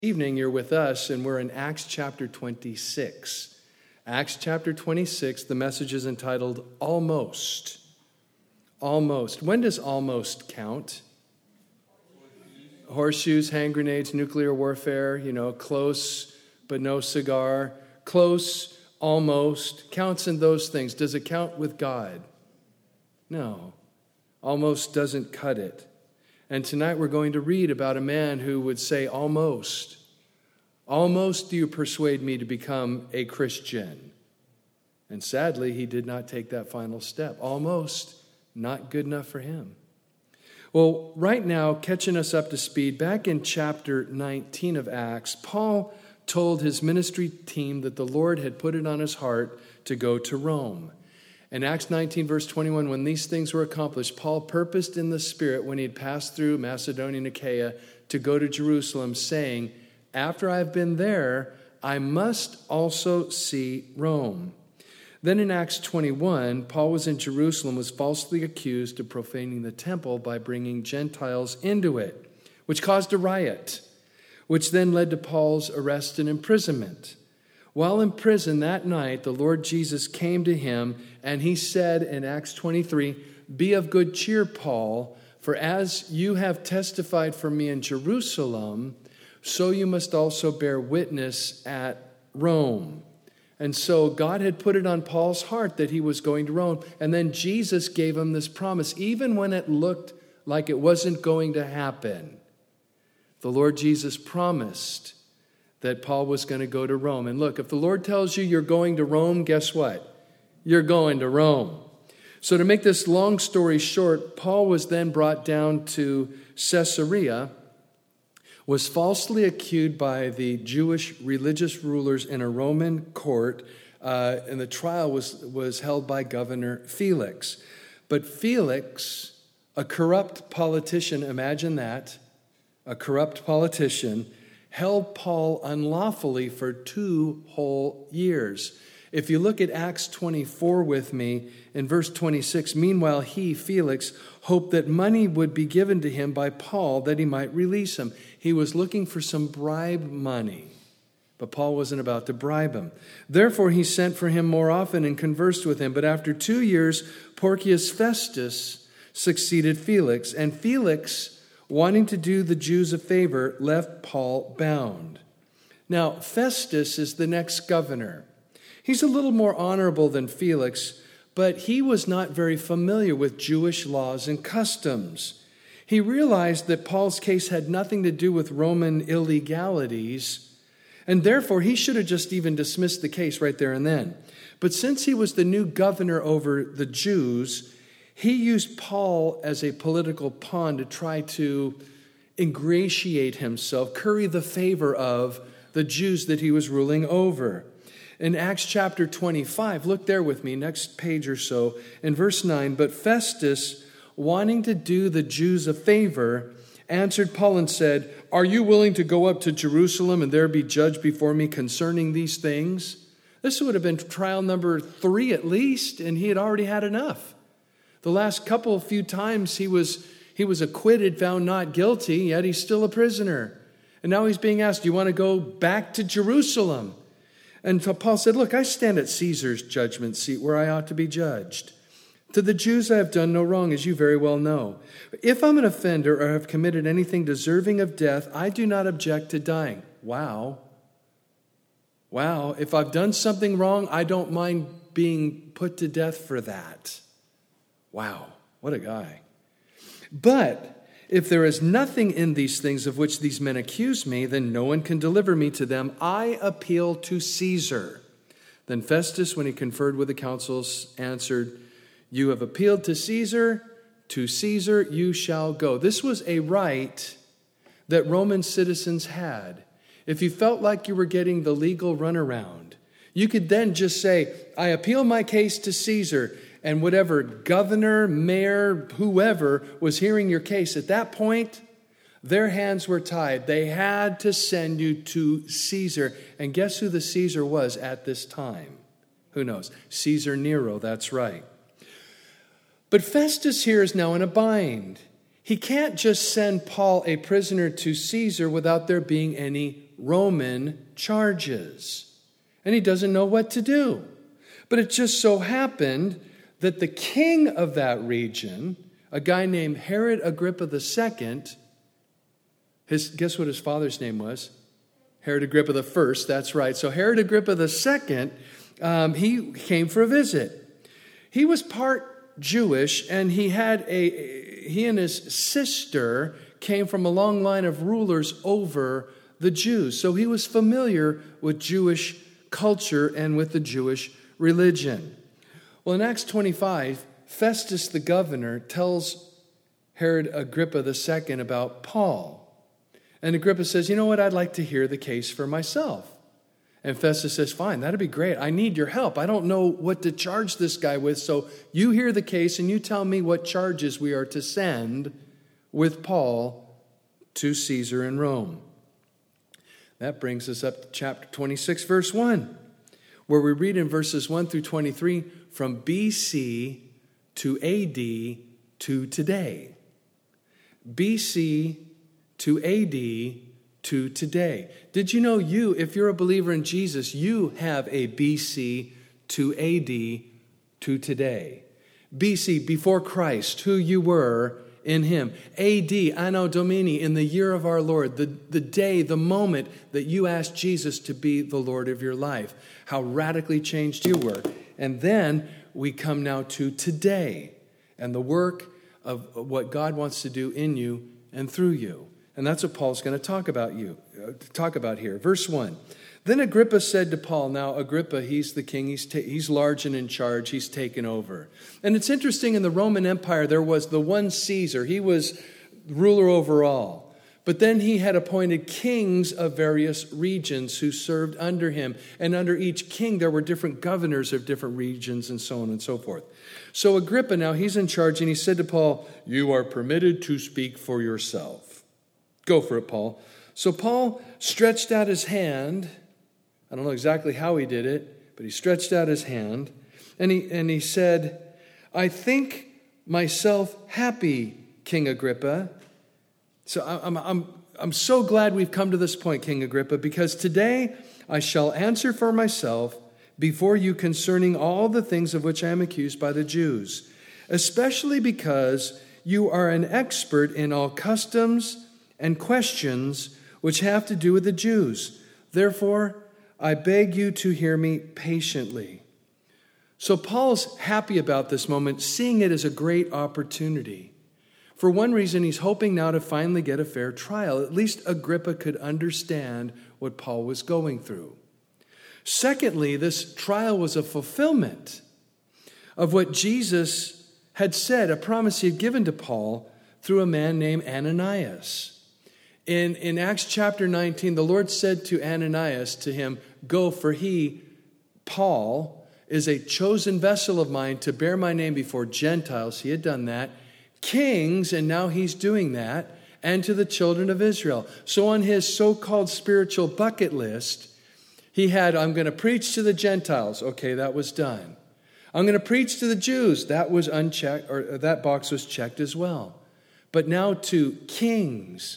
Evening, you're with us, and we're in Acts chapter 26. Acts chapter 26, the message is entitled Almost. Almost. When does almost count? Horseshoes, hand grenades, nuclear warfare, close but no cigar. Close, almost. Counts in those things. Does it count with God? No. Almost doesn't cut it. And tonight we're going to read about a man who would say, almost do you persuade me to become a Christian? And sadly, he did not take that final step. Almost not good enough for him. Well, right now, catching us up to speed, back in chapter 19 of Acts, Paul told his ministry team that the Lord had put it on his heart to go to Rome. In Acts 19, verse 21, when these things were accomplished, Paul purposed in the Spirit, when he had passed through Macedonia and Achaia, to go to Jerusalem, saying, after I've been there, I must also see Rome. Then in Acts 21, Paul was in Jerusalem, was falsely accused of profaning the temple by bringing Gentiles into it, which caused a riot, which then led to Paul's arrest and imprisonment. While in prison that night, the Lord Jesus came to him, and he said in Acts 23, be of good cheer, Paul, for as you have testified for me in Jerusalem, so you must also bear witness at Rome. And so God had put it on Paul's heart that he was going to Rome, and then Jesus gave him this promise, even when it looked like it wasn't going to happen. The Lord Jesus promised that Paul was going to go to Rome. And look, if the Lord tells you you're going to Rome, guess what? You're going to Rome. So to make this long story short, Paul was then brought down to Caesarea, was falsely accused by the Jewish religious rulers in a Roman court, and the trial was held by Governor Felix. But Felix, a corrupt politician, imagine that, a corrupt politician, held Paul unlawfully for 2 whole years. If you look at Acts 24 with me, in verse 26, meanwhile he, Felix, hoped that money would be given to him by Paul that he might release him. He was looking for some bribe money, but Paul wasn't about to bribe him. Therefore he sent for him more often and conversed with him. But after 2 years, Porcius Festus succeeded Felix, and Felix, wanting to do the Jews a favor, left Paul bound. Now, Festus is the next governor. He's a little more honorable than Felix, but he was not very familiar with Jewish laws and customs. He realized that Paul's case had nothing to do with Roman illegalities, and therefore he should have just even dismissed the case right there and then. But since he was the new governor over the Jews, he used Paul as a political pawn to try to ingratiate himself, curry the favor of the Jews that he was ruling over. In Acts chapter 25, look there with me, next page or so, in verse 9, but Festus, wanting to do the Jews a favor, answered Paul and said, are you willing to go up to Jerusalem and there be judged before me concerning these things? This would have been trial number 3 at least, and he had already had enough. The last few times he was acquitted, found not guilty, yet he's still a prisoner. And now he's being asked, do you want to go back to Jerusalem? And so Paul said, look, I stand at Caesar's judgment seat where I ought to be judged. To the Jews I have done no wrong, as you very well know. If I'm an offender or have committed anything deserving of death, I do not object to dying. Wow. If I've done something wrong, I don't mind being put to death for that. Wow, what a guy. But if there is nothing in these things of which these men accuse me, then no one can deliver me to them. I appeal to Caesar. Then Festus, when he conferred with the councils, answered, you have appealed to Caesar you shall go. This was a right that Roman citizens had. If you felt like you were getting the legal runaround, you could then just say, I appeal my case to Caesar. And whatever governor, mayor, whoever was hearing your case, at that point, their hands were tied. They had to send you to Caesar. And guess who the Caesar was at this time? Who knows? Caesar Nero, that's right. But Festus here is now in a bind. He can't just send Paul a prisoner to Caesar without there being any Roman charges. And he doesn't know what to do. But it just so happened that the king of that region, a guy named Herod Agrippa II, guess what his father's name was? Herod Agrippa I, that's right. So Herod Agrippa II, he came for a visit. He was part Jewish, and he and his sister came from a long line of rulers over the Jews. So he was familiar with Jewish culture and with the Jewish religion. Well, in Acts 25, Festus the governor tells Herod Agrippa II about Paul. And Agrippa says, you know what, I'd like to hear the case for myself. And Festus says, fine, that'd be great. I need your help. I don't know what to charge this guy with, so you hear the case and you tell me what charges we are to send with Paul to Caesar in Rome. That brings us up to chapter 26, verse 1, where we read in verses 1 through 23, from BC to AD to today. BC to AD to today. Did you know if you're a believer in Jesus, you have a BC to AD to today? BC, before Christ, who you were in him. AD, Anno Domini, in the year of our Lord, the day, the moment that you asked Jesus to be the Lord of your life. How radically changed you were. And then we come now to today and the work of what God wants to do in you and through you. And that's what Paul's going to talk about here. Verse 1. Then Agrippa said to Paul, now Agrippa, he's the king, he's large and in charge, he's taken over. And it's interesting, in the Roman Empire, there was the one Caesar. He was ruler over all. But then he had appointed kings of various regions who served under him. And under each king, there were different governors of different regions and so on and so forth. So Agrippa now, he's in charge, and he said to Paul, you are permitted to speak for yourself. Go for it, Paul. So Paul stretched out his hand. I don't know exactly how he did it, but he stretched out his hand, and he said, I think myself happy, King Agrippa. So I'm so glad we've come to this point, King Agrippa, because today I shall answer for myself before you concerning all the things of which I am accused by the Jews, especially because you are an expert in all customs and questions which have to do with the Jews. Therefore, I beg you to hear me patiently. So Paul's happy about this moment, seeing it as a great opportunity. For one reason, he's hoping now to finally get a fair trial. At least Agrippa could understand what Paul was going through. Secondly, this trial was a fulfillment of what Jesus had said, a promise he had given to Paul through a man named Ananias. In Acts chapter 19, the Lord said to Ananias, to him, go, for he, Paul, is a chosen vessel of mine to bear my name before Gentiles. He had done that. Kings, and now he's doing that, and to the children of Israel. So on his so-called spiritual bucket list, he had, I'm going to preach to the Gentiles. Okay, that was done. I'm going to preach to the Jews. That was unchecked, or that box was checked as well. But now to kings.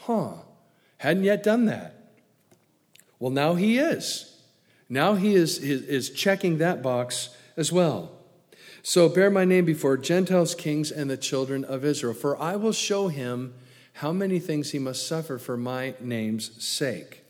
Hadn't yet done that. Well, now he is. Now he is checking that box as well. So bear my name before Gentiles, kings, and the children of Israel. For I will show him how many things he must suffer for my name's sake.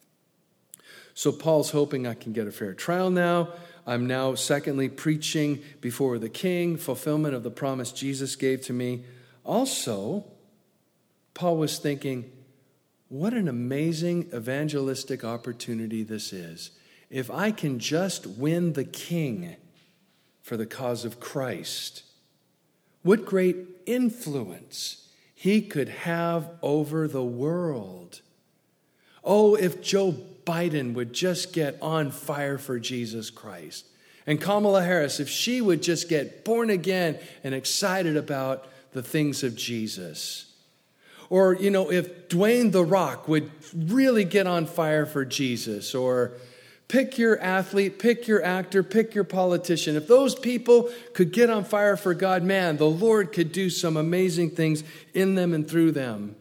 So Paul's hoping I can get a fair trial now. I'm now, secondly, preaching before the king, fulfillment of the promise Jesus gave to me. Also, Paul was thinking, what an amazing evangelistic opportunity this is. If I can just win the king for the cause of Christ, what great influence he could have over the world. Oh, if Joe Biden would just get on fire for Jesus Christ. And Kamala Harris, if she would just get born again and excited about the things of Jesus. Or, if Dwayne The Rock would really get on fire for Jesus. Or pick your athlete, pick your actor, pick your politician. If those people could get on fire for God, man, the Lord could do some amazing things in them and through them.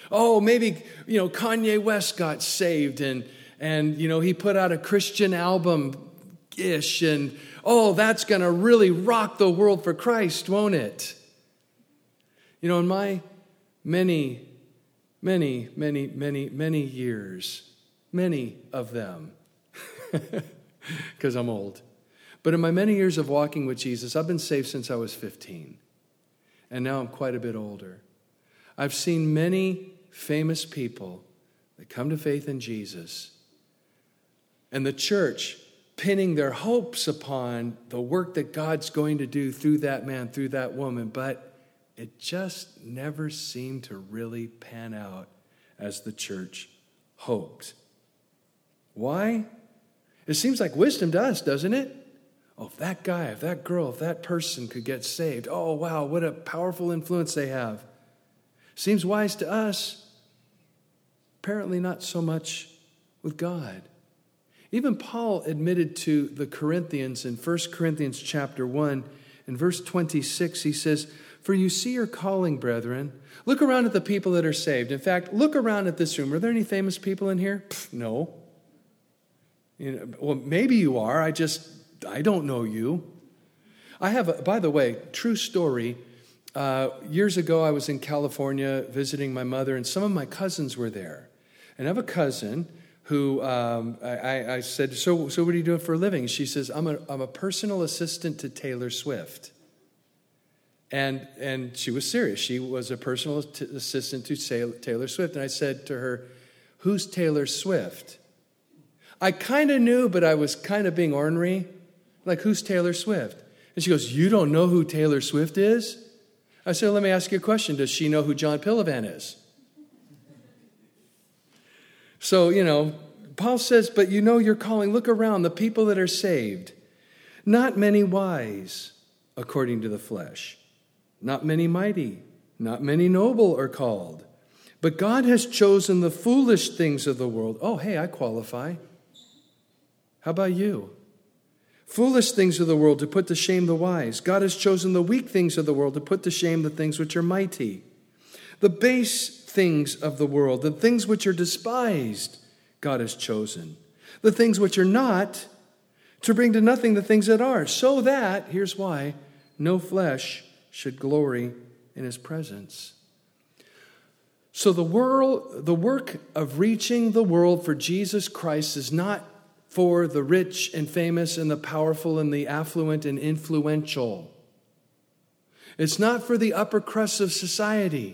Oh, maybe, Kanye West got saved and he put out a Christian album-ish and, that's going to really rock the world for Christ, won't it? In my many, many, many, many, many years, many of them, because I'm old, but in my many years of walking with Jesus, I've been saved since I was 15, and now I'm quite a bit older. I've seen many famous people that come to faith in Jesus, and the church pinning their hopes upon the work that God's going to do through that man, through that woman, but it just never seemed to really pan out as the church hoped. Why? It seems like wisdom to us, doesn't it? If that guy, if that girl, if that person could get saved, wow, what a powerful influence they have. Seems wise to us. Apparently not so much with God. Even Paul admitted to the Corinthians in 1 Corinthians chapter 1, in verse 26, he says, "For you see your calling, brethren. Look around at the people that are saved. In fact, look around at this room. Are there any famous people in here? No. Well, maybe you are. I don't know you. I have, by the way, true story. Years ago, I was in California visiting my mother, and some of my cousins were there. And I have a cousin who I said, so what are you doing for a living? She says, I'm a personal assistant to Taylor Swift. And she was serious. She was a personal assistant to Taylor Swift. And I said to her, who's Taylor Swift? I kind of knew, but I was kind of being ornery. Like, who's Taylor Swift? And she goes, you don't know who Taylor Swift is? I said, let me ask you a question. Does she know who John Pillivan is? So, Paul says, but you know your calling. Look around, the people that are saved. Not many wise, according to the flesh. Not many mighty. Not many noble are called. But God has chosen the foolish things of the world. Oh, hey, I qualify. How about you? Foolish things of the world to put to shame the wise. God has chosen the weak things of the world to put to shame the things which are mighty. The base things of the world, the things which are despised, God has chosen. The things which are not, to bring to nothing the things that are, so that, here's why, no flesh should glory in his presence. So the work of reaching the world for Jesus Christ is not for the rich and famous and the powerful and the affluent and influential. It's not for the upper crust of society.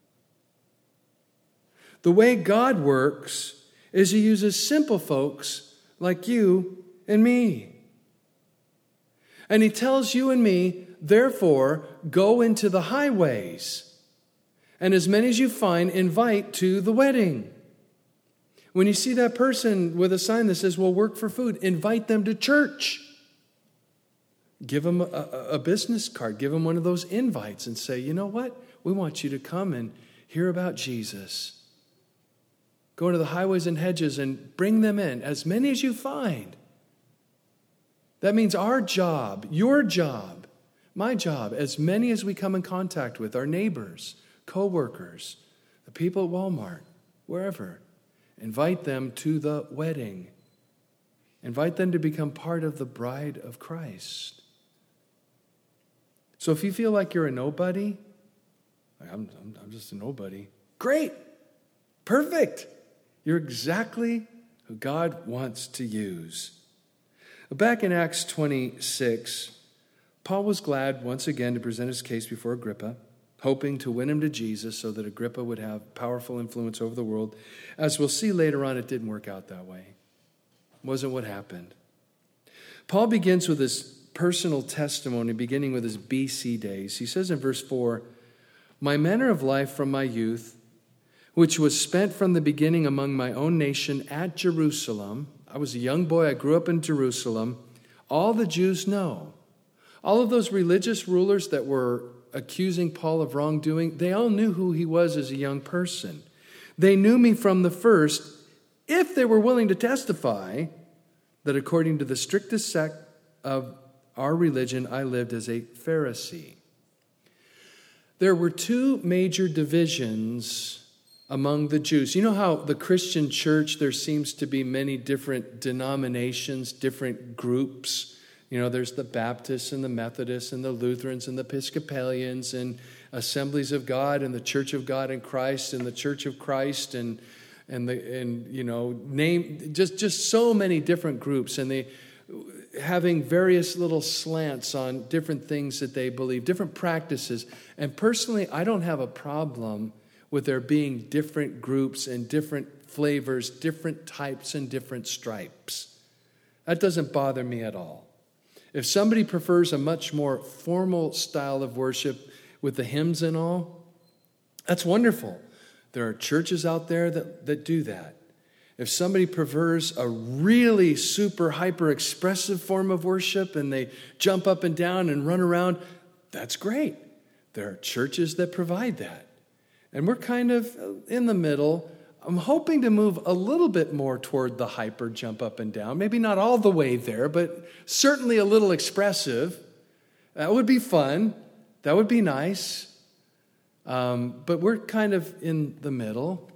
The way God works is he uses simple folks like you and me. And he tells you and me, therefore, go into the highways, and as many as you find, invite to the wedding. When you see that person with a sign that says, well, work for food, invite them to church. Give them a business card. Give them one of those invites and say, you know what? We want you to come and hear about Jesus. Go into the highways and hedges and bring them in, as many as you find. That means our job, your job, my job, as many as we come in contact with, our neighbors, co-workers, the people at Walmart, wherever. Invite them to the wedding. Invite them to become part of the bride of Christ. So if you feel like you're a nobody, I'm just a nobody, great, perfect. You're exactly who God wants to use. Back in Acts 26, Paul was glad once again to present his case before Agrippa, hoping to win him to Jesus so that Agrippa would have powerful influence over the world. As we'll see later on, it didn't work out that way. It wasn't what happened. Paul begins with his personal testimony, beginning with his BC days. He says in verse 4, my manner of life from my youth, which was spent from the beginning among my own nation at Jerusalem. I was a young boy. I grew up in Jerusalem. All the Jews know. All of those religious rulers that were accusing Paul of wrongdoing, they all knew who he was as a young person. They knew me from the first, if they were willing to testify that according to the strictest sect of our religion, I lived as a Pharisee. There were two major divisions among the Jews. You know how the Christian church, there seems to be many different denominations, different groups. You know, there's the Baptists and the Methodists and the Lutherans and the Episcopalians and Assemblies of God and the Church of God in Christ and the Church of Christ and you know, name just so many different groups, and they having various little slants on different things that they believe, different practices. And personally, I don't have a problem with there being different groups and different flavors, different types and different stripes. That doesn't bother me at all. If somebody prefers a much more formal style of worship with the hymns and all, that's wonderful. There are churches out there that do that. If somebody prefers a really super hyper expressive form of worship and they jump up and down and run around, that's great. There are churches that provide that. And we're kind of in the middle. I'm hoping to move a little bit more toward the hyper jump up and down. Maybe not all the way there, but certainly a little expressive. That would be fun. That would be nice. But we're kind of in the middle.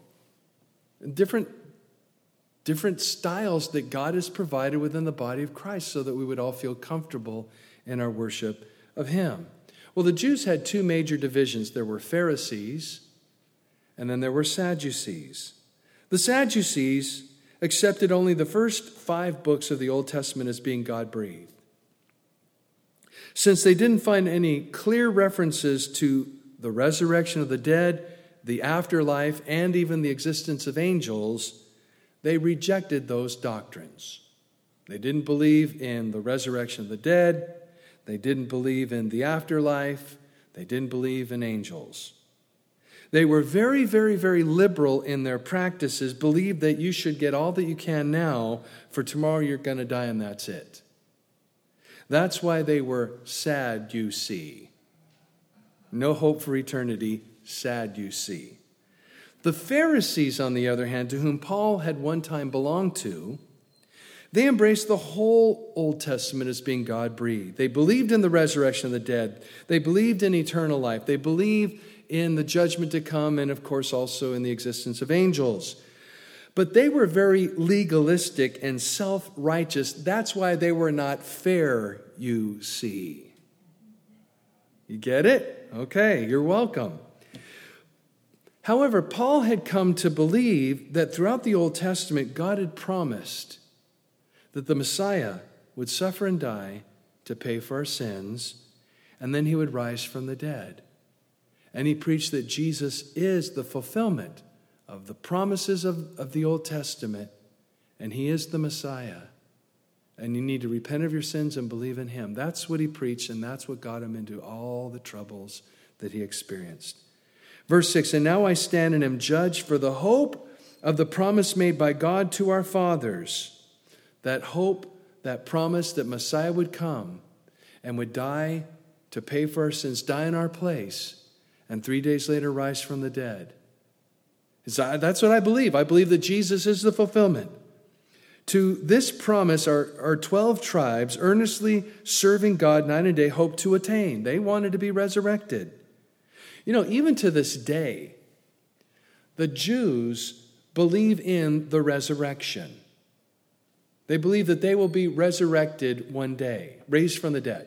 Different styles that God has provided within the body of Christ so that we would all feel comfortable in our worship of Him. Well, the Jews had two major divisions. There were Pharisees, and then there were Sadducees. The Sadducees accepted only the first 5 books of the Old Testament as being God-breathed. Since they didn't find any clear references to the resurrection of the dead, the afterlife, and even the existence of angels, they rejected those doctrines. They didn't believe in the resurrection of the dead. They didn't believe in the afterlife. They didn't believe in angels. They were very, very, very liberal in their practices, believed that you should get all that you can now, for tomorrow you're going to die and that's it. That's why they were sad, you see. No hope for eternity, sad, you see. The Pharisees, on the other hand, to whom Paul had one time belonged to, they embraced the whole Old Testament as being God-breathed. They believed in the resurrection of the dead. They believed in eternal life. They believed in the judgment to come and, of course, also in the existence of angels. But they were very legalistic and self-righteous. That's why they were not fair, you see. You get it? Okay, you're welcome. However, Paul had come to believe that throughout the Old Testament, God had promised that the Messiah would suffer and die to pay for our sins, and then he would rise from the dead. And he preached that Jesus is the fulfillment of the promises of the Old Testament, and he is the Messiah. And you need to repent of your sins and believe in him. That's what he preached, and that's what got him into all the troubles that he experienced. Verse 6, and now I stand and am judged for the hope of the promise made by God to our fathers. That hope, that promise that Messiah would come and would die to pay for our sins, die in our place, and 3 days later rise from the dead. That's what I believe. I believe that Jesus is the fulfillment. To this promise, our 12 tribes, earnestly serving God night and day, hoped to attain. They wanted to be resurrected. You know, even to this day, the Jews believe in the resurrection. They believe that they will be resurrected one day, raised from the dead.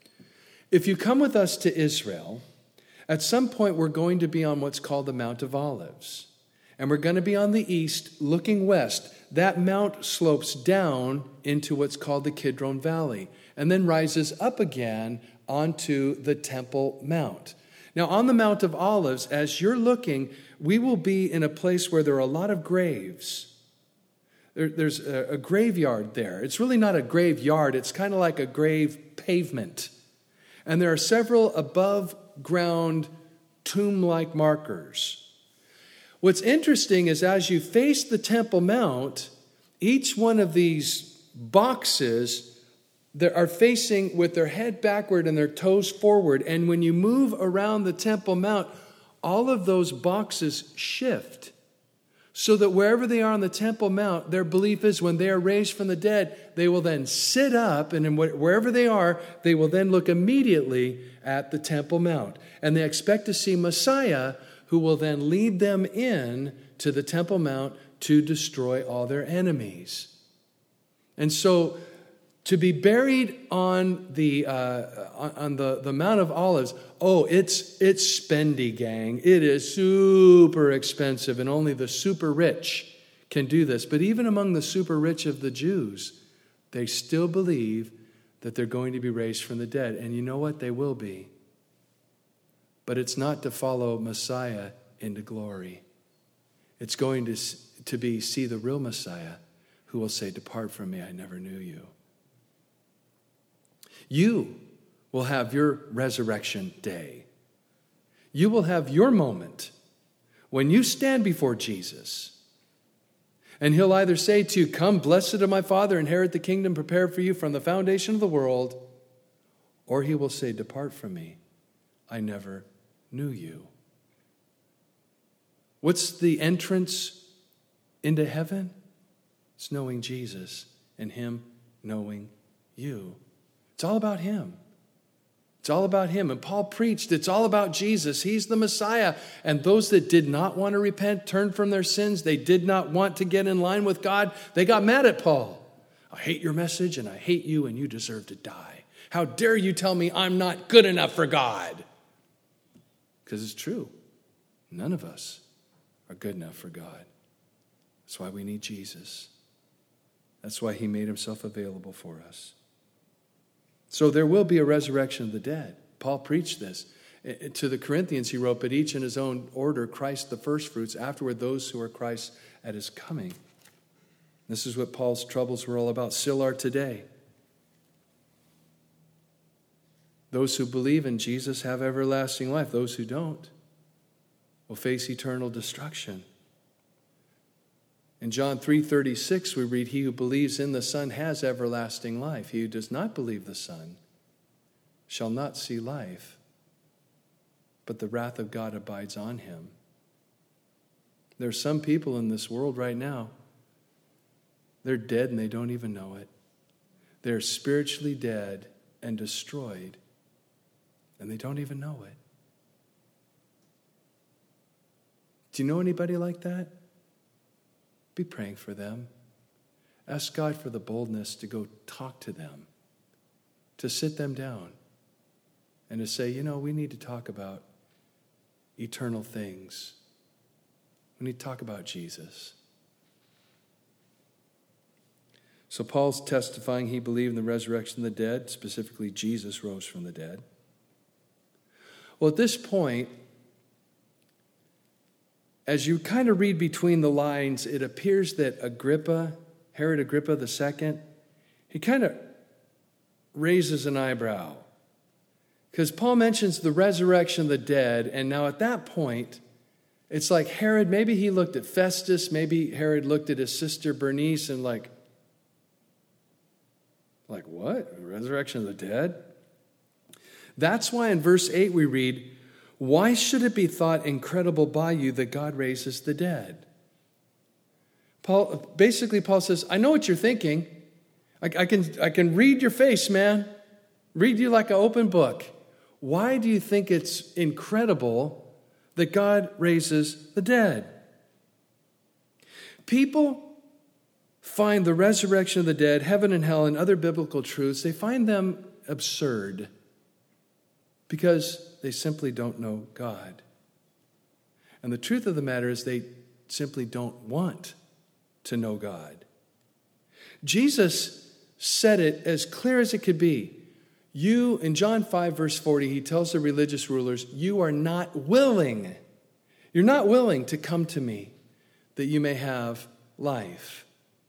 If you come with us to Israel, at some point we're going to be on what's called the Mount of Olives. And we're going to be on the east, looking west. That mount slopes down into what's called the Kidron Valley, and then rises up again onto the Temple Mount. Now, on the Mount of Olives, as you're looking, we will be in a place where there are a lot of graves. There's a graveyard there. It's really not a graveyard. It's kind of like a grave pavement. And there are several above-ground tomb-like markers. What's interesting is as you face the Temple Mount, each one of these boxes that are facing with their head backward and their toes forward. And when you move around the Temple Mount, all of those boxes shift. So that wherever they are on the Temple Mount, their belief is when they are raised from the dead, they will then sit up, and wherever they are, they will then look immediately at the Temple Mount. And they expect to see Messiah who will then lead them in to the Temple Mount to destroy all their enemies. And so to be buried on the Mount of Olives, it's spendy, gang. It is super expensive, and only the super rich can do this. But even among the super rich of the Jews, they still believe that they're going to be raised from the dead. And you know what? They will be. But it's not to follow Messiah into glory. It's going to be see the real Messiah who will say, "Depart from me, I never knew you." You will have your resurrection day. You will have your moment when you stand before Jesus. And he'll either say to you, "Come, blessed of my Father, inherit the kingdom prepared for you from the foundation of the world," or he will say, "Depart from me, I never knew you." What's the entrance into heaven? It's knowing Jesus and him knowing you. It's all about him. It's all about him. And Paul preached, it's all about Jesus. He's the Messiah. And those that did not want to repent, turn from their sins, they did not want to get in line with God, they got mad at Paul. "I hate your message and I hate you and you deserve to die. How dare you tell me I'm not good enough for God?" Because it's true. None of us are good enough for God. That's why we need Jesus. That's why he made himself available for us. So there will be a resurrection of the dead. Paul preached this. To the Corinthians he wrote, "But each in his own order, Christ the firstfruits, afterward those who are Christ at his coming." This is what Paul's troubles were all about, still are today. Those who believe in Jesus have everlasting life. Those who don't will face eternal destruction. In John 3:36 we read, "He who believes in the Son has everlasting life. He who does not believe the Son shall not see life, but the wrath of God abides on him." There are some people in this world right now, they're dead and they don't even know it. They're spiritually dead and destroyed, and they don't even know it. Do you know anybody like that? Be praying for them. Ask God for the boldness to go talk to them, to sit them down, and to say, we need to talk about eternal things. We need to talk about Jesus. So Paul's testifying he believed in the resurrection of the dead, specifically Jesus rose from the dead. Well, at this point, as you kind of read between the lines, it appears that Herod Agrippa II, he kind of raises an eyebrow. Because Paul mentions the resurrection of the dead, and now at that point, it's like Herod, maybe he looked at Festus, maybe Herod looked at his sister Bernice and like what? Resurrection of the dead? That's why in verse 8 we read, "Why should it be thought incredible by you that God raises the dead?" Paul says, I know what you're thinking. I can read your face, man. Read you like an open book. Why do you think it's incredible that God raises the dead? People find the resurrection of the dead, heaven and hell, and other biblical truths, they find them absurd because they simply don't know God. And the truth of the matter is they simply don't want to know God. Jesus said it as clear as it could be. In John 5, verse 40, he tells the religious rulers, you are not willing. You're not willing to come to me that you may have life.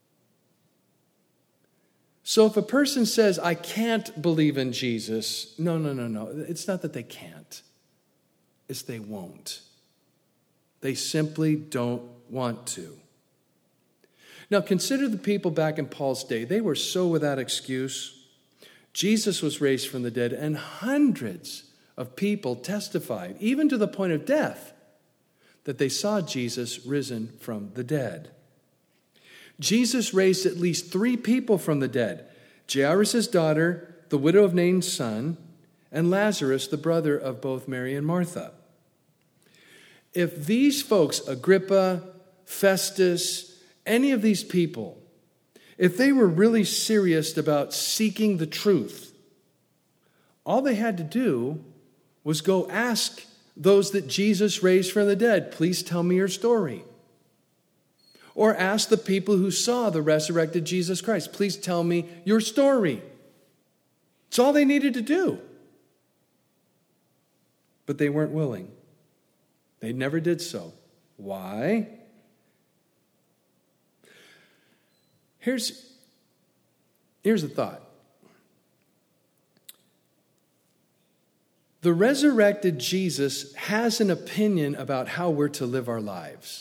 So if a person says, I can't believe in Jesus, no. It's not that they can't. It's they won't. They simply don't want to. Now consider the people back in Paul's day. They were so without excuse. Jesus was raised from the dead, and hundreds of people testified, even to the point of death, that they saw Jesus risen from the dead. Jesus raised at least 3 people from the dead: Jairus' daughter, the widow of Nain's son, and Lazarus, the brother of both Mary and Martha. if these folks, Agrippa, Festus, any of these people, if they were really serious about seeking the truth, all they had to do was go ask those that Jesus raised from the dead, please tell me your story. Or ask the people who saw the resurrected Jesus Christ, please tell me your story. It's all they needed to do. But they weren't willing. They never did so. Why? Here's a thought. The resurrected Jesus has an opinion about how we're to live our lives.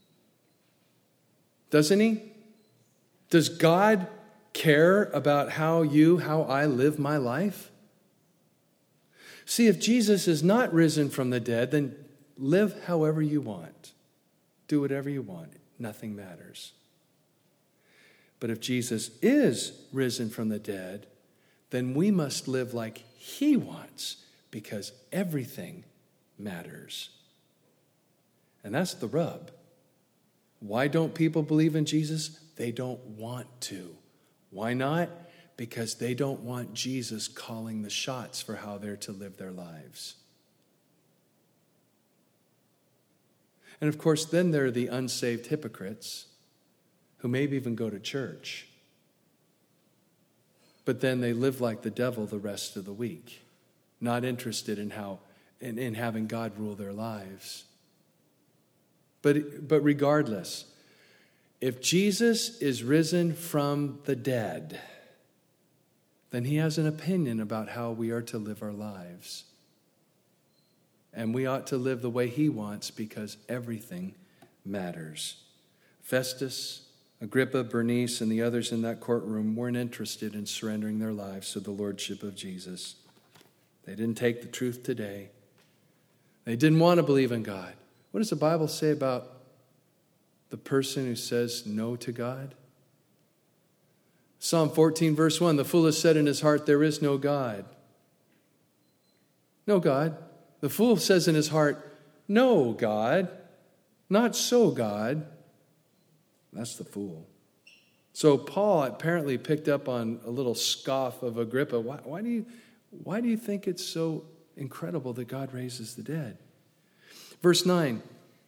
Doesn't he? Does God care about how I live my life? See, if Jesus is not risen from the dead, then live however you want. Do whatever you want. Nothing matters. But if Jesus is risen from the dead, then we must live like he wants, because everything matters. And that's the rub. Why don't people believe in Jesus? They don't want to. Why not? Because they don't want Jesus calling the shots for how they're to live their lives. And of course, then there are the unsaved hypocrites who maybe even go to church, but then they live like the devil the rest of the week, not interested in having God rule their lives. But regardless, if Jesus is risen from the dead, then he has an opinion about how we are to live our lives. And we ought to live the way he wants, because everything matters. Festus, Agrippa, Bernice, and the others in that courtroom weren't interested in surrendering their lives to the lordship of Jesus. They didn't take the truth today. They didn't want to believe in God. What does the Bible say about the person who says no to God? Psalm 14, verse 1, the fool has said in his heart, there is no God. No God. The fool says in his heart, no God, not so God. That's the fool. So Paul apparently picked up on a little scoff of Agrippa. Why do you think it's so incredible that God raises the dead? Verse 9,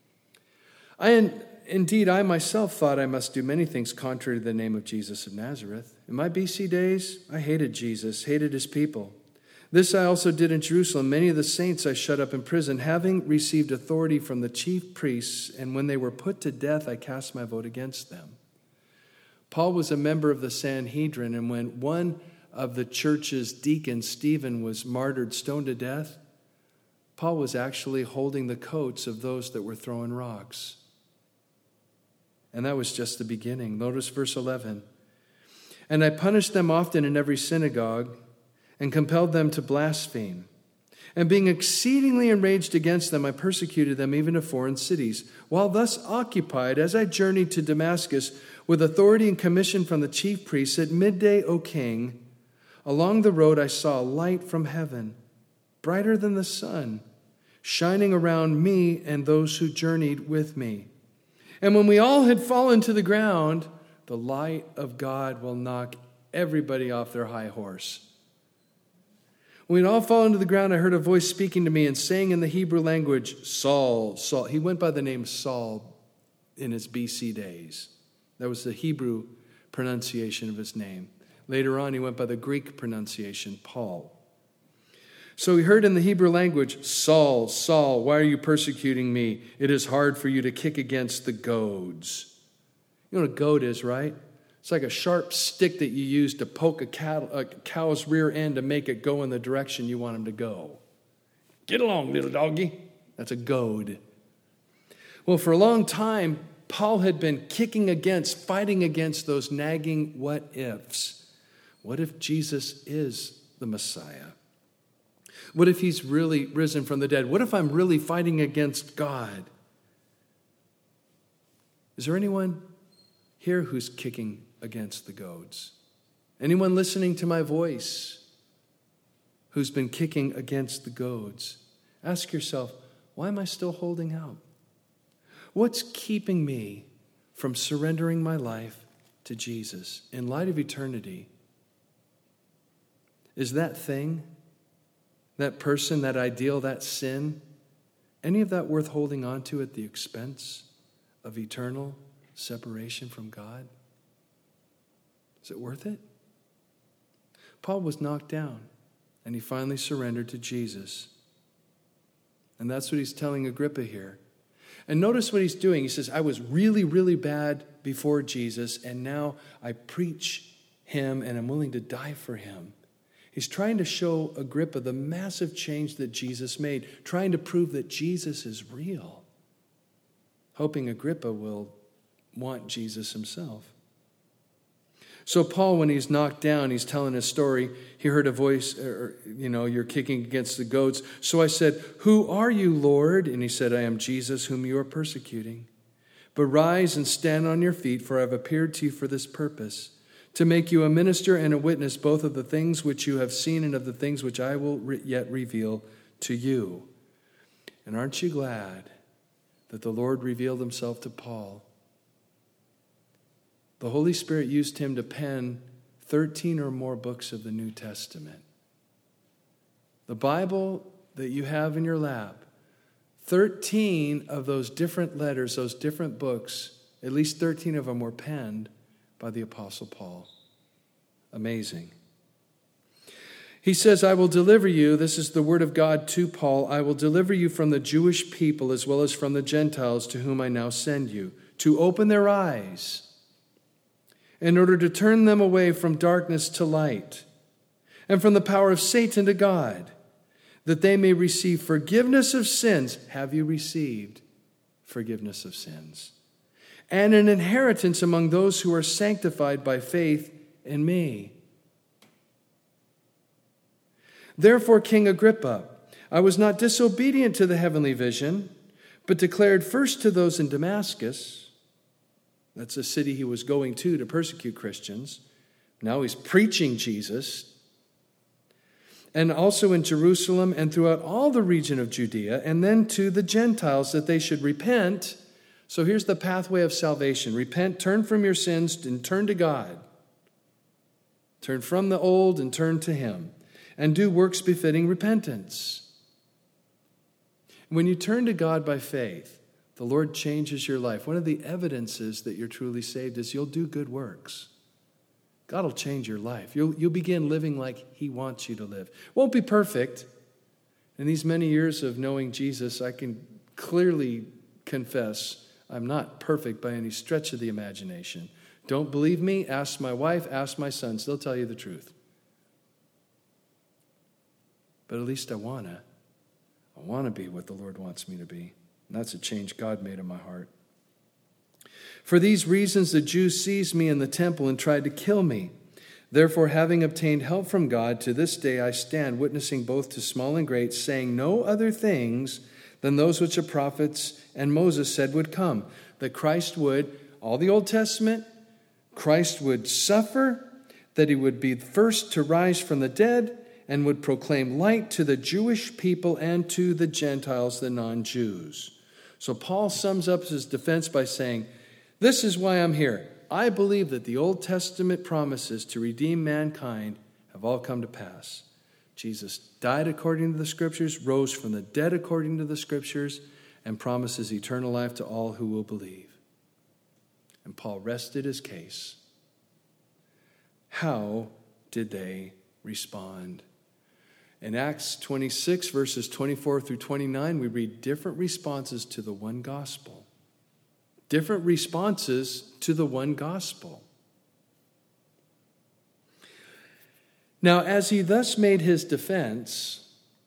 Indeed, I myself thought I must do many things contrary to the name of Jesus of Nazareth. In my BC days, I hated Jesus, hated his people. This I also did in Jerusalem. Many of the saints I shut up in prison, having received authority from the chief priests, and when they were put to death, I cast my vote against them. Paul was a member of the Sanhedrin, and when one of the church's deacons, Stephen, was martyred, stoned to death, Paul was actually holding the coats of those that were throwing rocks. And that was just the beginning. Notice verse 11. And I punished them often in every synagogue and compelled them to blaspheme. And being exceedingly enraged against them, I persecuted them even to foreign cities. While thus occupied, as I journeyed to Damascus with authority and commission from the chief priests, at midday, O king, along the road I saw a light from heaven, brighter than the sun, shining around me and those who journeyed with me. And when we all had fallen to the ground, the light of God will knock everybody off their high horse. When we'd all fallen to the ground, I heard a voice speaking to me and saying in the Hebrew language, Saul, Saul. He went by the name Saul in his BC days. That was the Hebrew pronunciation of his name. Later on, he went by the Greek pronunciation, Paul. So he heard in the Hebrew language, Saul, Saul, why are you persecuting me? It is hard for you to kick against the goads. You know what a goad is, right? It's like a sharp stick that you use to poke a cow's rear end to make it go in the direction you want him to go. Get along, little doggy. That's a goad. Well, for a long time, Paul had been fighting against those nagging what-ifs. What if Jesus is the Messiah? What if he's really risen from the dead? What if I'm really fighting against God? Is there anyone here who's kicking against the goads? Anyone listening to my voice who's been kicking against the goads? Ask yourself, why am I still holding out? What's keeping me from surrendering my life to Jesus in light of eternity? Is that thing, that person, that ideal, that sin, any of that worth holding on to at the expense of eternal separation from God? Is it worth it? Paul was knocked down, and he finally surrendered to Jesus. And that's what he's telling Agrippa here. And notice what he's doing. He says, I was really, really bad before Jesus, and now I preach him, and I'm willing to die for him. He's trying to show Agrippa the massive change that Jesus made, trying to prove that Jesus is real, hoping Agrippa will want Jesus himself. So Paul, when he's knocked down, he's telling his story. He heard a voice, you're kicking against the goats. So I said, who are you, Lord? And he said, I am Jesus, whom you are persecuting. But rise and stand on your feet, for I have appeared to you for this purpose, to make you a minister and a witness both of the things which you have seen and of the things which I will yet reveal to you. And aren't you glad that the Lord revealed himself to Paul? The Holy Spirit used him to pen 13 or more books of the New Testament. The Bible that you have in your lap, 13 of those different letters, those different books, at least 13 of them were penned by the Apostle Paul. Amazing. He says, I will deliver you, this is the word of God to Paul, I will deliver you from the Jewish people as well as from the Gentiles to whom I now send you, to open their eyes, in order to turn them away from darkness to light, and from the power of Satan to God, that they may receive forgiveness of sins. Have you received forgiveness of sins? And an inheritance among those who are sanctified by faith in me. Therefore, King Agrippa, I was not disobedient to the heavenly vision, but declared first to those in Damascus, that's a city he was going to persecute Christians. Now he's preaching Jesus. And also in Jerusalem and throughout all the region of Judea, and then to the Gentiles that they should repent. So here's the pathway of salvation. Repent, turn from your sins, and turn to God. Turn from the old and turn to him. And do works befitting repentance. When you turn to God by faith, the Lord changes your life. One of the evidences that you're truly saved is you'll do good works. God will change your life. You'll begin living like he wants you to live. Won't be perfect. In these many years of knowing Jesus, I can clearly confess I'm not perfect by any stretch of the imagination. Don't believe me? Ask my wife, ask my sons. They'll tell you the truth. But at least I want to be what the Lord wants me to be. And that's a change God made in my heart. For these reasons, the Jews seized me in the temple and tried to kill me. Therefore, having obtained help from God, to this day I stand, witnessing both to small and great, saying no other things than those which the prophets and Moses said would come. That Christ would, all the Old Testament, Christ would suffer, that he would be first to rise from the dead, and would proclaim light to the Jewish people and to the Gentiles, the non-Jews. So Paul sums up his defense by saying, this is why I'm here. I believe that the Old Testament promises to redeem mankind have all come to pass. Jesus died according to the Scriptures, rose from the dead according to the Scriptures, and promises eternal life to all who will believe. And Paul rested his case. How did they respond? In Acts 26, verses 24 through 29, we read different responses to the one gospel. Different responses to the one gospel. Now, as he thus made his defense,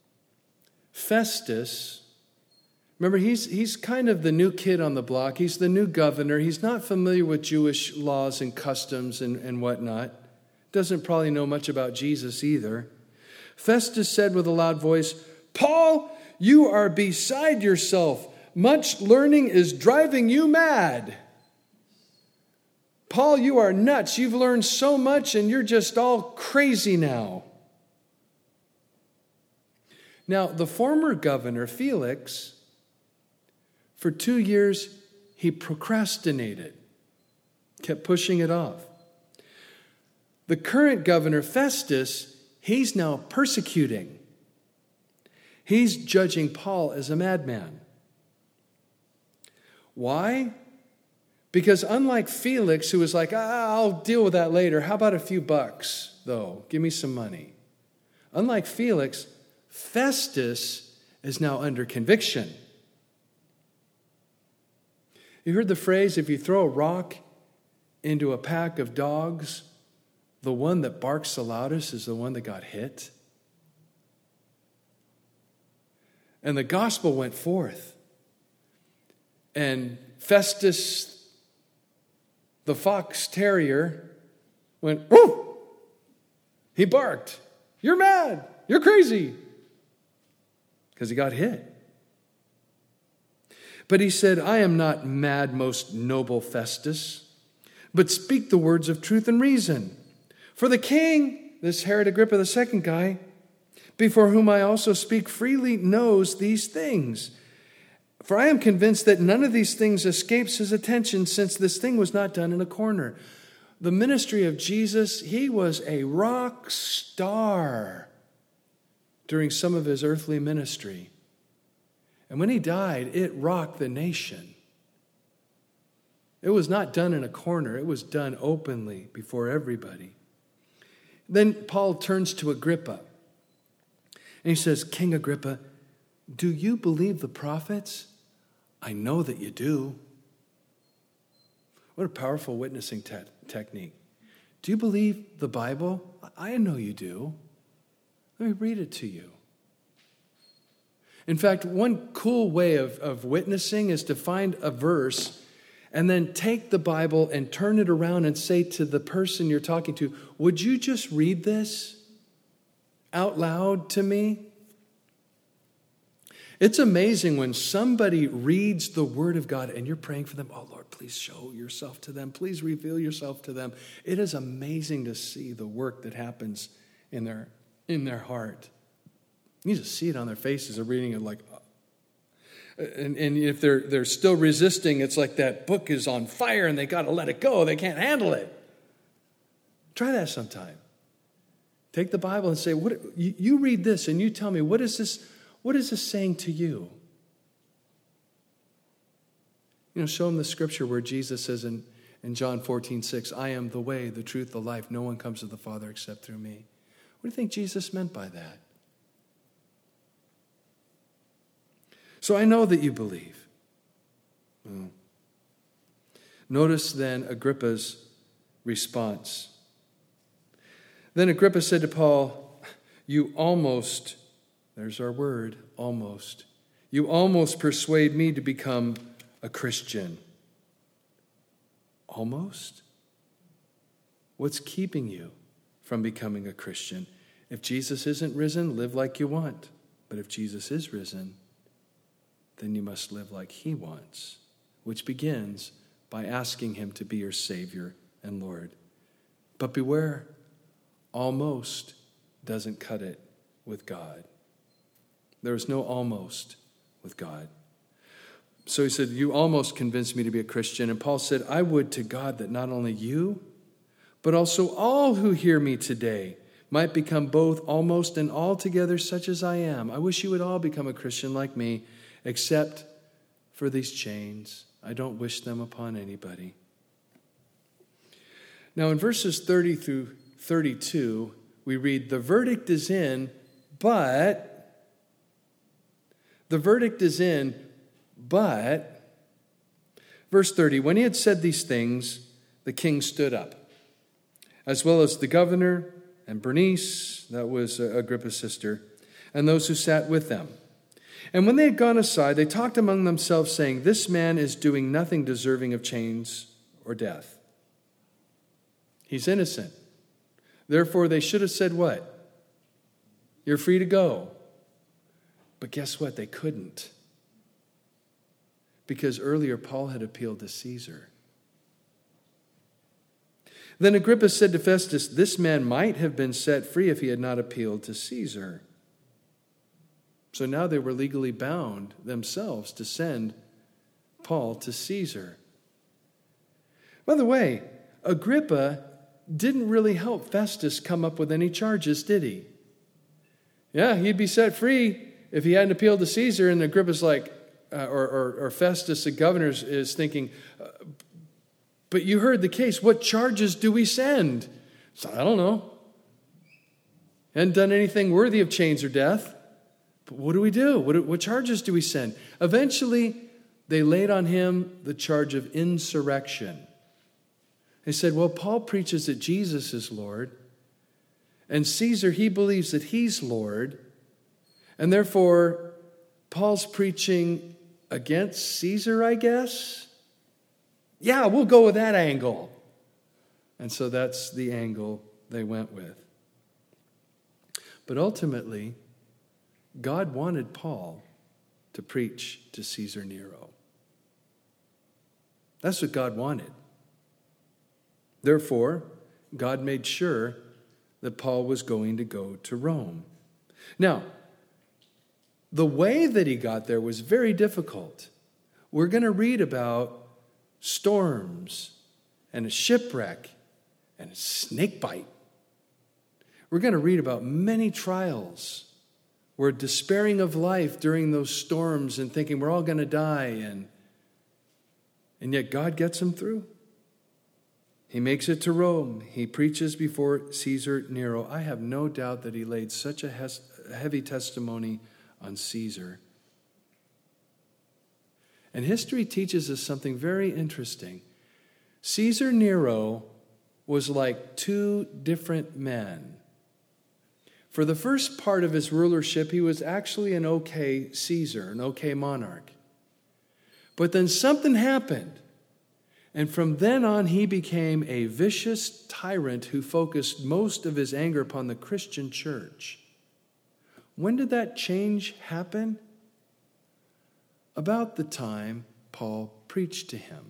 Festus, remember, he's kind of the new kid on the block. He's the new governor. He's not familiar with Jewish laws and customs and whatnot. Doesn't probably know much about Jesus either. Festus said with a loud voice, Paul, you are beside yourself. Much learning is driving you mad. Paul, you are nuts. You've learned so much and you're just all crazy now. Now, the former governor, Felix, for 2 years, he procrastinated, kept pushing it off. The current governor, Festus, he's now persecuting. He's judging Paul as a madman. Why? Because unlike Felix, who was like, I'll deal with that later. How about a few bucks, though? Give me some money. Unlike Felix, Festus is now under conviction. You heard the phrase, if you throw a rock into a pack of dogs, the one that barks the loudest is the one that got hit. And the gospel went forth. And Festus, the fox terrier, went, whoo! He barked. You're mad. You're crazy. Because he got hit. But he said, I am not mad, most noble Festus, but speak the words of truth and reason. For the king, this Herod Agrippa, the second guy, before whom I also speak freely, knows these things. For I am convinced that none of these things escapes his attention, since this thing was not done in a corner. The ministry of Jesus, he was a rock star during some of his earthly ministry. And when he died, it rocked the nation. It was not done in a corner. It was done openly before everybody. Then Paul turns to Agrippa. And he says, King Agrippa, do you believe the prophets? I know that you do. What a powerful witnessing technique. Do you believe the Bible? I know you do. Let me read it to you. In fact, one cool way of witnessing is to find a verse and then take the Bible and turn it around and say to the person you're talking to, would you just read this out loud to me? It's amazing when somebody reads the Word of God and you're praying for them. Oh, Lord, please show yourself to them. Please reveal yourself to them. It is amazing to see the work that happens in their heart. You just see it on their faces. They're reading it like, and if they're still resisting, it's like that book is on fire and they got to let it go. They can't handle it. Try that sometime. Take the Bible and say, "What you read this and you tell me, what is this saying to you?" Show them the scripture where Jesus says in John 14:6, I am the way, the truth, the life. No one comes to the Father except through me. What do you think Jesus meant by that? So I know that you believe. Notice then Agrippa's response. Then Agrippa said to Paul, you almost, there's our word, almost. You almost persuade me to become a Christian. Almost? What's keeping you from becoming a Christian? If Jesus isn't risen, live like you want. But if Jesus is risen, then you must live like he wants, which begins by asking him to be your Savior and Lord. But beware, almost doesn't cut it with God. There is no almost with God. So he said, you almost convinced me to be a Christian. And Paul said, I would to God that not only you, but also all who hear me today might become both almost and altogether such as I am. I wish you would all become a Christian like me, except for these chains. I don't wish them upon anybody. Now in verses 30 through 32, we read, the verdict is in, but verse 30, when he had said these things, the king stood up, as well as the governor and Bernice, that was Agrippa's sister, and those who sat with them. And when they had gone aside, they talked among themselves, saying, this man is doing nothing deserving of chains or death. He's innocent. Therefore, they should have said what? You're free to go. But guess what? They couldn't. Because earlier Paul had appealed to Caesar. Then Agrippa said to Festus, this man might have been set free if he had not appealed to Caesar. So now they were legally bound themselves to send Paul to Caesar. By the way, Agrippa didn't really help Festus come up with any charges, did he? Yeah, he'd be set free if he hadn't appealed to Caesar, and Agrippa's like, or Festus, the governor, is thinking, but you heard the case. What charges do we send? So, I don't know. Hadn't done anything worthy of chains or death. But what do we do? What charges do we send? Eventually, they laid on him the charge of insurrection. They said, well, Paul preaches that Jesus is Lord, and Caesar, he believes that he's Lord, and therefore, Paul's preaching against Caesar, I guess? Yeah, we'll go with that angle. And so that's the angle they went with. But ultimately, God wanted Paul to preach to Caesar Nero. That's what God wanted. Therefore, God made sure that Paul was going to go to Rome. Now, the way that he got there was very difficult. We're going to read about storms and a shipwreck and a snake bite. We're going to read about many trials. We're despairing of life during those storms and thinking we're all going to die. And yet God gets them through. He makes it to Rome. He preaches before Caesar Nero. I have no doubt that he laid such a heavy testimony on Caesar. And history teaches us something very interesting. Caesar Nero was like two different men. For the first part of his rulership, he was actually an okay Caesar, an okay monarch. But then something happened. And from then on, he became a vicious tyrant who focused most of his anger upon the Christian church. When did that change happen? About the time Paul preached to him.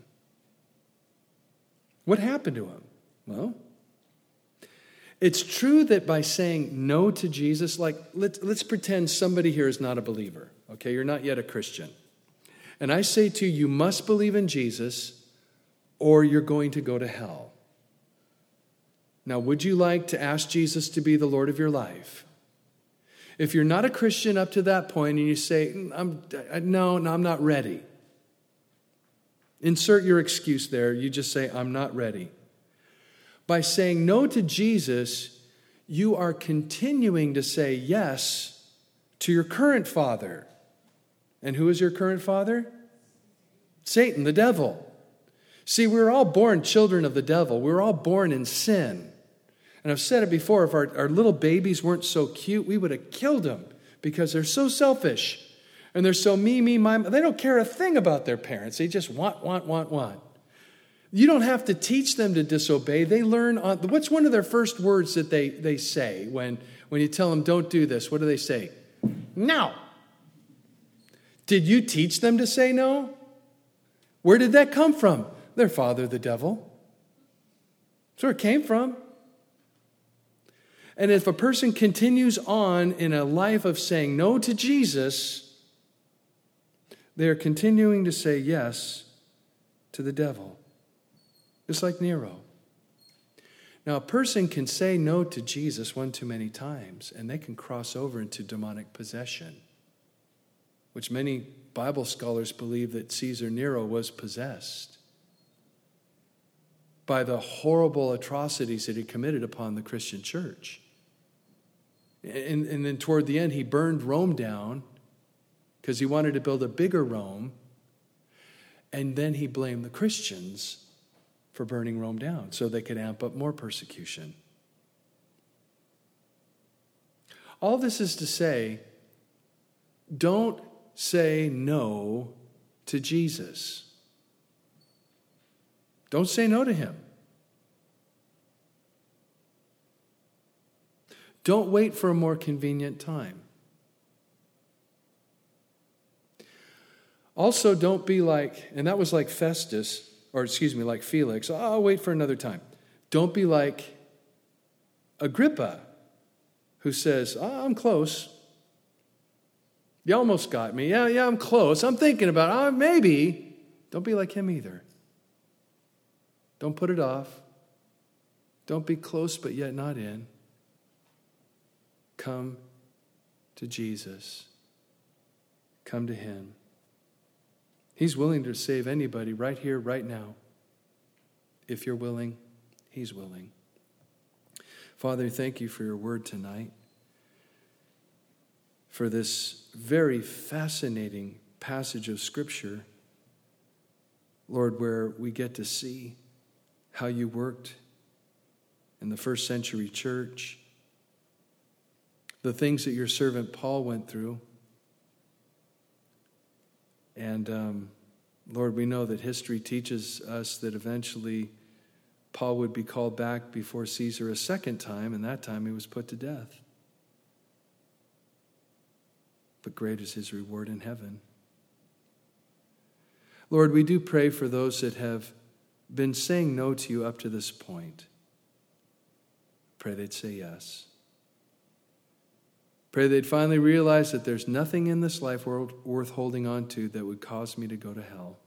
What happened to him? Well, it's true that by saying no to Jesus, like let's pretend somebody here is not a believer, okay? You're not yet a Christian. And I say to you, you must believe in Jesus or you're going to go to hell. Now, would you like to ask Jesus to be the Lord of your life? If you're not a Christian up to that point and you say, no, I'm not ready. Insert your excuse there. You just say, I'm not ready. By saying no to Jesus, you are continuing to say yes to your current father. And who is your current father? Satan, the devil. See, we're all born children of the devil. We're all born in sin. And I've said it before, if our little babies weren't so cute, we would have killed them because they're so selfish. And they're so me, my. They don't care a thing about their parents. They just want. You don't have to teach them to disobey. They learn on. What's one of their first words that they say when you tell them, don't do this? What do they say? No. Did you teach them to say no? Where did that come from? Their father, the devil. That's where it came from. And if a person continues on in a life of saying no to Jesus, they are continuing to say yes to the devil. Just like Nero. Now, a person can say no to Jesus one too many times, and they can cross over into demonic possession, which many Bible scholars believe that Caesar Nero was possessed by the horrible atrocities that he committed upon the Christian church. And then toward the end, he burned Rome down because he wanted to build a bigger Rome. And then he blamed the Christians for burning Rome down so they could amp up more persecution. All this is to say, don't say no to Jesus. Don't say no to him. Don't wait for a more convenient time. Also, don't be like, and that was like Festus, like Felix. I'll wait for another time. Don't be like Agrippa, who says, I'm close. You almost got me. Yeah, I'm close. I'm thinking about it. Maybe. Don't be like him either. Don't put it off. Don't be close but yet not in. Come to Jesus. Come to him. He's willing to save anybody right here, right now. If you're willing, he's willing. Father, thank you for your word tonight, for this very fascinating passage of Scripture, Lord, where we get to see how you worked in the first century church, the things that your servant Paul went through. And Lord, we know that history teaches us that eventually Paul would be called back before Caesar a second time, and that time he was put to death. But great is his reward in heaven. Lord, we do pray for those that have been saying no to you up to this point. Pray they'd say yes. Pray they'd finally realize that there's nothing in this life worth holding on to that would cause me to go to hell.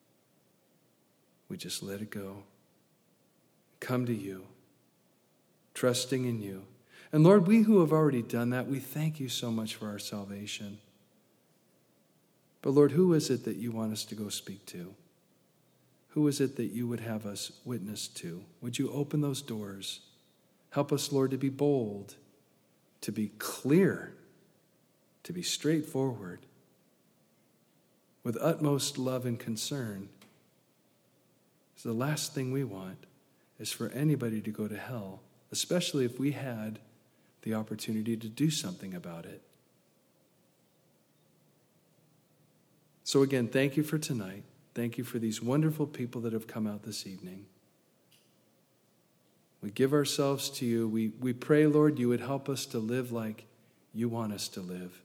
We just let it go. Come to you, trusting in you. And Lord, we who have already done that, we thank you so much for our salvation. But Lord, who is it that you want us to go speak to? Who is it that you would have us witness to? Would you open those doors? Help us, Lord, to be bold, to be clear, to be straightforward, with utmost love and concern. So the last thing we want is for anybody to go to hell, especially if we had the opportunity to do something about it. So again, thank you for tonight. Thank you for these wonderful people that have come out this evening. We give ourselves to you. We pray, Lord, you would help us to live like you want us to live.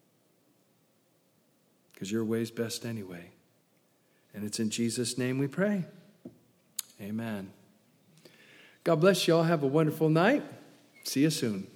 Because your way's best anyway. And it's in Jesus' name we pray. Amen. God bless you all. Have a wonderful night. See you soon.